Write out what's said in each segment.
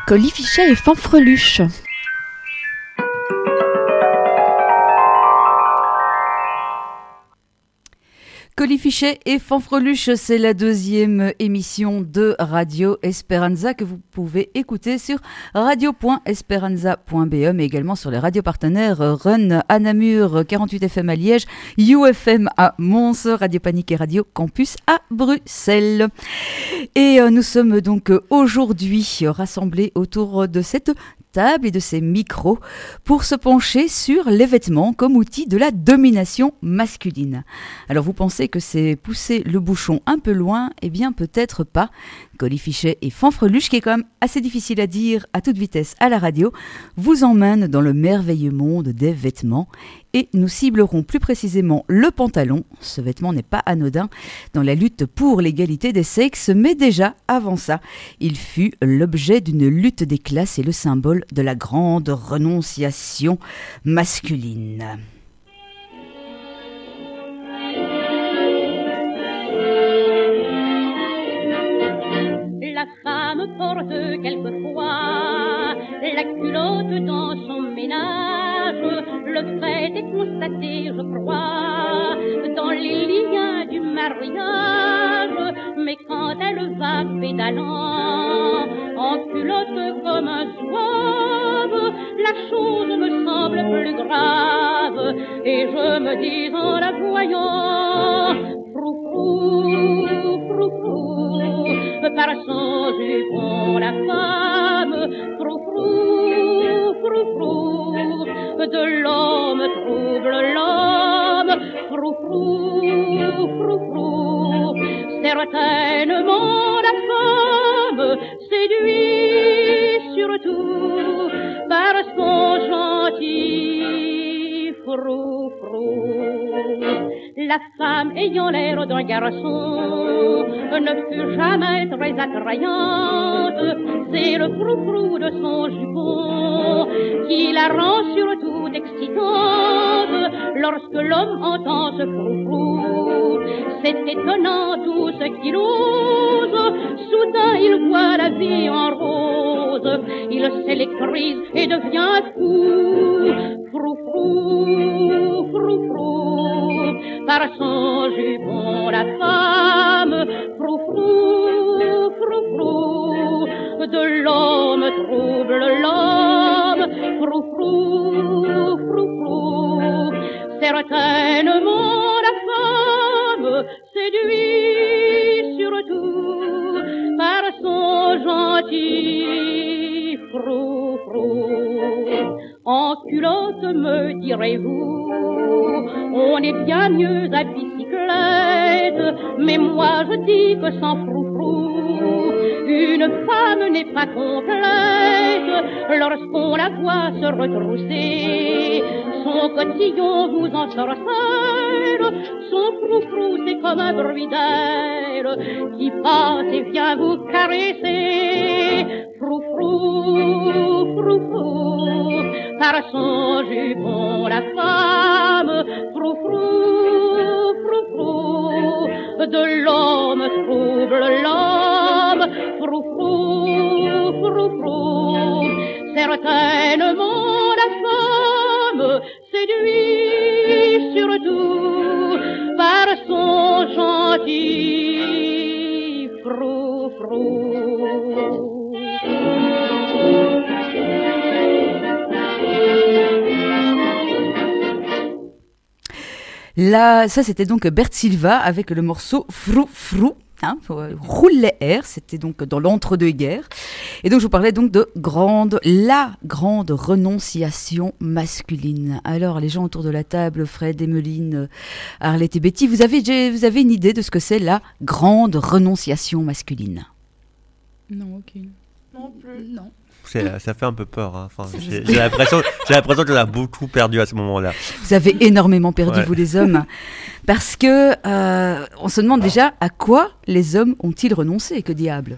Colifichet et Fanfreluche. Colifichet et Fanfreluche, c'est la deuxième émission de Radio Esperanza que vous pouvez écouter sur radio.esperanza.be, mais également sur les radios partenaires Run à Namur, 48 FM à Liège, UFM à Mons, Radio Panique et Radio Campus à Bruxelles. Et nous sommes donc aujourd'hui rassemblés autour de cette table et de ces micros pour se pencher sur les vêtements comme outil de la domination masculine. Alors vous pensez que c'est pousser le bouchon un peu loin? Eh bien peut-être pas. Colifichet et Fanfreluche, qui est quand même assez difficile à dire à toute vitesse à la radio, vous emmène dans le merveilleux monde des vêtements et nous ciblerons plus précisément le pantalon. Ce vêtement n'est pas anodin dans la lutte pour l'égalité des sexes, mais déjà avant ça, il fut l'objet d'une lutte des classes et le symbole de la grande renonciation masculine. La femme porte quelquefois la culotte dans son ménage. Le fait est constaté, je crois, dans les liens du mariage. Mais quand elle va pédalant en culotte comme un zouave, la chose me semble plus grave. Et je me dis en la voyant, frou-frou, frou-frou, par son jupon la femme, frou-frou, frou-frou, de l'homme trouble l'homme, frou-frou, frou-frou. Certainement la femme séduit surtout par son gentil frou-frou. La femme ayant l'air d'un garçon ne fut jamais très attrayante. C'est le frou-frou de son jupon qui la rend surtout excitante. Lorsque l'homme entend ce frou-frou, c'est étonnant tout ce qu'il ose. Soudain il voit la vie en rose, il s'électrise et devient fou. Frou-frou, frou-frou, par son jupon la femme, frou-frou, frou-frou, de l'homme trouble l'homme, frou-frou, frou-frou. Certainement la femme séduit surtout par son gentil frou-frou. En culotte, me direz-vous, on est bien mieux à bicyclette, mais moi je dis que sans frou-frou, une femme n'est pas complète. Lorsqu'on la voit se retrousser, son cotillon vous ensorcelle, son frou-frou c'est comme un bruit d'air qui passe et vient vous caresser. Frou-frou, frou-frou, par son jupon la femme, frou-frou, frou-frou, de l'homme trouble l'homme, frou-frou, frou-frou. Certainement la femme séduit surtout par son gentil frou-frou. Là, ça c'était donc Bert Silva avec le morceau Frou Frou. Roule les airs, c'était donc dans l'entre-deux-guerres. Et donc je vous parlais donc de la grande renonciation masculine. Alors les gens autour de la table, Fred, Emeline, Arlette et Betty, vous avez une idée de ce que c'est la grande renonciation masculine? Non, aucune. Non plus. Non. Ça fait un peu peur. Hein. Enfin, j'ai l'impression qu'on a beaucoup perdu à ce moment-là. Vous avez énormément perdu, ouais. Vous les hommes. Parce que on se demande déjà à quoi les hommes ont-ils renoncé? Que diable?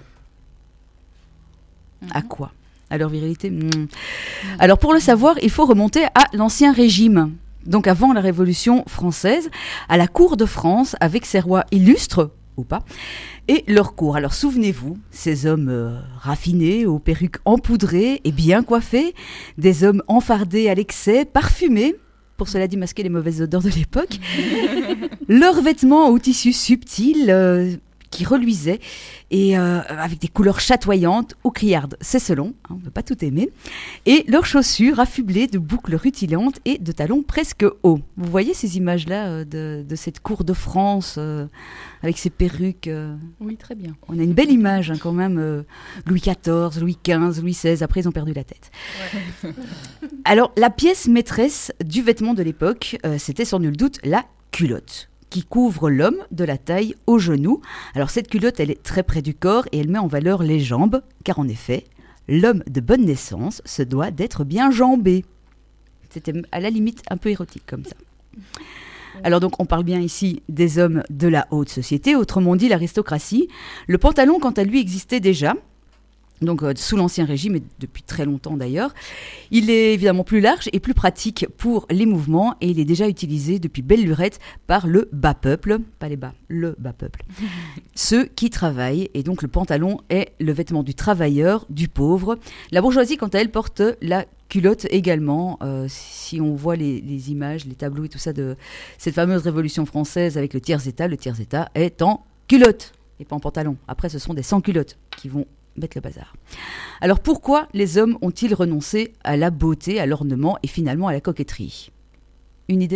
À quoi? À leur virilité? Alors pour le savoir, il faut remonter à l'Ancien Régime. Donc avant la Révolution française, à la cour de France, avec ses rois illustres, ou pas, et leur cour. Alors souvenez-vous, ces hommes raffinés, aux perruques empoudrées et bien coiffés, des hommes enfardés à l'excès, parfumés, pour cela dit masquer les mauvaises odeurs de l'époque, leurs vêtements au tissu subtil qui reluisaient et avec des couleurs chatoyantes ou criardes, c'est selon, on ne peut pas tout aimer, et leurs chaussures affublées de boucles rutilantes et de talons presque hauts. Vous voyez ces images-là de cette cour de France avec ces perruques Oui, très bien. On a une belle image quand même, Louis XIV, Louis XV, Louis XVI, après ils ont perdu la tête. Ouais. Alors la pièce maîtresse du vêtement de l'époque, c'était sans nul doute la culotte, qui couvre l'homme de la taille au genou. Alors cette culotte, elle est très près du corps et elle met en valeur les jambes, car en effet, l'homme de bonne naissance se doit d'être bien jambé. C'était à la limite un peu érotique comme ça. Alors donc on parle bien ici des hommes de la haute société, autrement dit l'aristocratie. Le pantalon, quant à lui, existait déjà. Donc sous l'Ancien Régime, et depuis très longtemps d'ailleurs. Il est évidemment plus large et plus pratique pour les mouvements et il est déjà utilisé depuis belle lurette par le bas peuple, pas les bas, le bas peuple. Ceux qui travaillent, et donc le pantalon est le vêtement du travailleur, du pauvre. La bourgeoisie, quant à elle, porte la culotte également. Si on voit les images, les tableaux et tout ça de cette fameuse Révolution française avec le tiers-état est en culotte et pas en pantalon. Après, ce sont des sans-culottes qui vont mettre le bazar. Alors pourquoi les hommes ont-ils renoncé à la beauté, à l'ornement et finalement à la coquetterie ? Une idée ?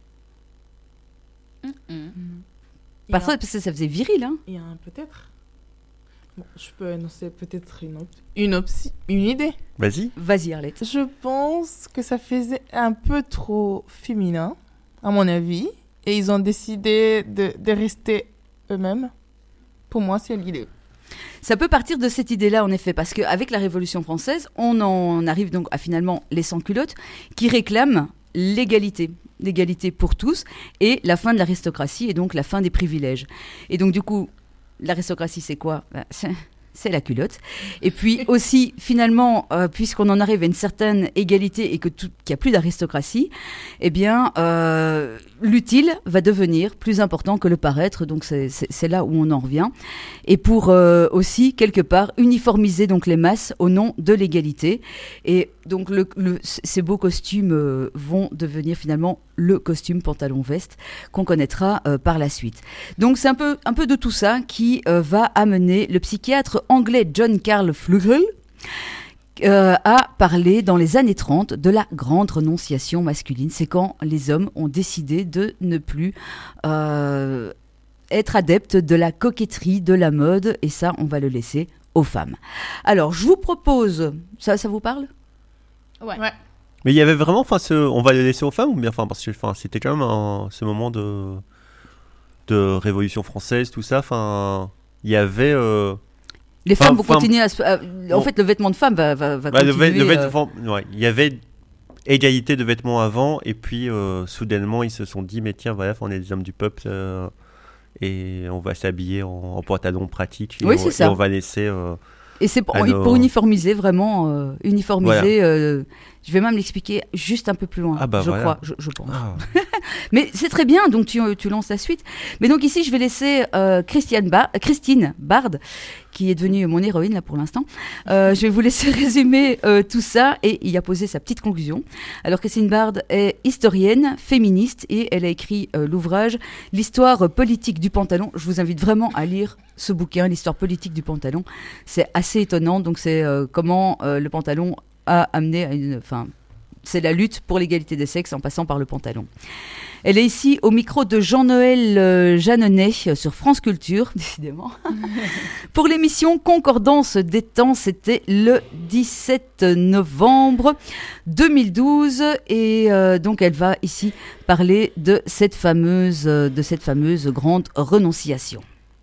Parce que ça faisait viril, hein ? Il y a un peut-être. Bon, je peux annoncer peut-être une idée. Vas-y Arlette. Je pense que ça faisait un peu trop féminin, à mon avis, et ils ont décidé de rester eux-mêmes. Pour moi, c'est l'idée. Ça peut partir de cette idée-là, en effet, parce qu'avec la Révolution française, on en arrive donc à finalement les sans-culottes qui réclament l'égalité pour tous et la fin de l'aristocratie et donc la fin des privilèges. Et donc du coup, l'aristocratie, c'est quoi ? C'est la culotte. Et puis aussi, finalement, puisqu'on en arrive à une certaine égalité et qu'il n'y a plus d'aristocratie, eh bien, l'utile va devenir plus important que le paraître. Donc, c'est là où on en revient. Et pour aussi, quelque part, uniformiser donc, les masses au nom de l'égalité. Et donc, ces beaux costumes vont devenir finalement le costume pantalon-veste qu'on connaîtra par la suite. Donc, c'est un peu de tout ça qui va amener le psychiatre anglais John Carl Flugel a parlé dans les années 30 de la grande renonciation masculine. C'est quand les hommes ont décidé de ne plus être adeptes de la coquetterie, de la mode, et ça, on va le laisser aux femmes. Alors, je vous propose... Ça vous parle ? Ouais. Mais il y avait vraiment... on va le laisser aux femmes ou bien... Parce que c'était quand même ce moment de Révolution française, tout ça. Il y avait... Les femmes vont continuer à... En fait, le vêtement de femme va continuer... Il y avait égalité de vêtements avant, et puis soudainement, ils se sont dit, mais tiens, voilà, on est des hommes du peuple, et on va s'habiller en pantalon pratique, et, c'est ça. Et on va laisser... et c'est pour uniformiser, vraiment, voilà. Je vais même l'expliquer juste un peu plus loin, crois, je pense. Ah. Mais c'est très bien, donc tu lances la suite. Mais donc ici, je vais laisser Christine Bard, qui est devenue mon héroïne là pour l'instant. Je vais vous laisser résumer tout ça et y a posé sa petite conclusion. Alors Christine Bard est historienne, féministe et elle a écrit l'ouvrage « L'histoire politique du pantalon ». Je vous invite vraiment à lire ce bouquin, « L'histoire politique du pantalon ». C'est assez étonnant, donc c'est comment le pantalon a amené à une... c'est la lutte pour l'égalité des sexes en passant par le pantalon. Elle est ici au micro de Jean-Noël Jeanneney sur France Culture, décidément. Pour l'émission Concordance des temps, c'était le 17 novembre 2012. Et donc, elle va ici parler de cette fameuse grande renonciation.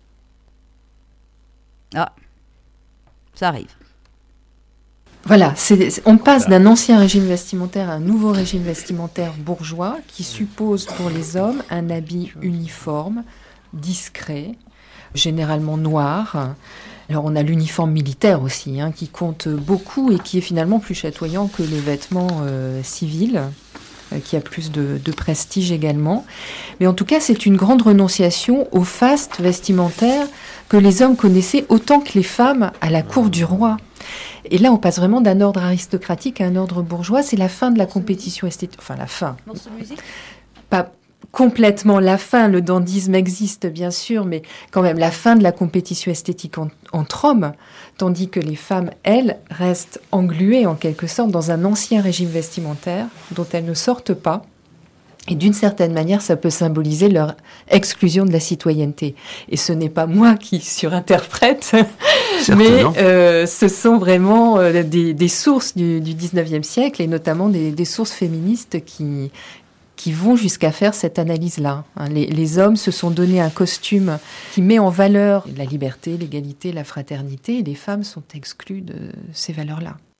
Ah, ça arrive. Voilà, on passe d'un ancien régime vestimentaire à un nouveau régime vestimentaire bourgeois qui suppose pour les hommes un habit uniforme, discret, généralement noir. Alors on a l'uniforme militaire aussi, qui compte beaucoup et qui est finalement plus chatoyant que les vêtements civils. qui a plus de prestige également. Mais en tout cas, c'est une grande renonciation au faste vestimentaire que les hommes connaissaient autant que les femmes à la cour du roi. Et là, on passe vraiment d'un ordre aristocratique à un ordre bourgeois. C'est la fin de la compétition esthétique. Enfin, la fin. Pas complètement la fin. Le dandysme existe, bien sûr, mais quand même la fin de la compétition esthétique entre hommes, tandis que les femmes, elles, restent engluées, en quelque sorte, dans un ancien régime vestimentaire dont elles ne sortent pas. Et d'une certaine manière, ça peut symboliser leur exclusion de la citoyenneté. Et ce n'est pas moi qui surinterprète, mais ce sont vraiment des sources du 19e siècle, et notamment des sources féministes qui vont jusqu'à faire cette analyse-là. Les hommes se sont donné un costume qui met en valeur la liberté, l'égalité, la fraternité, et les femmes sont exclues de ces valeurs-là.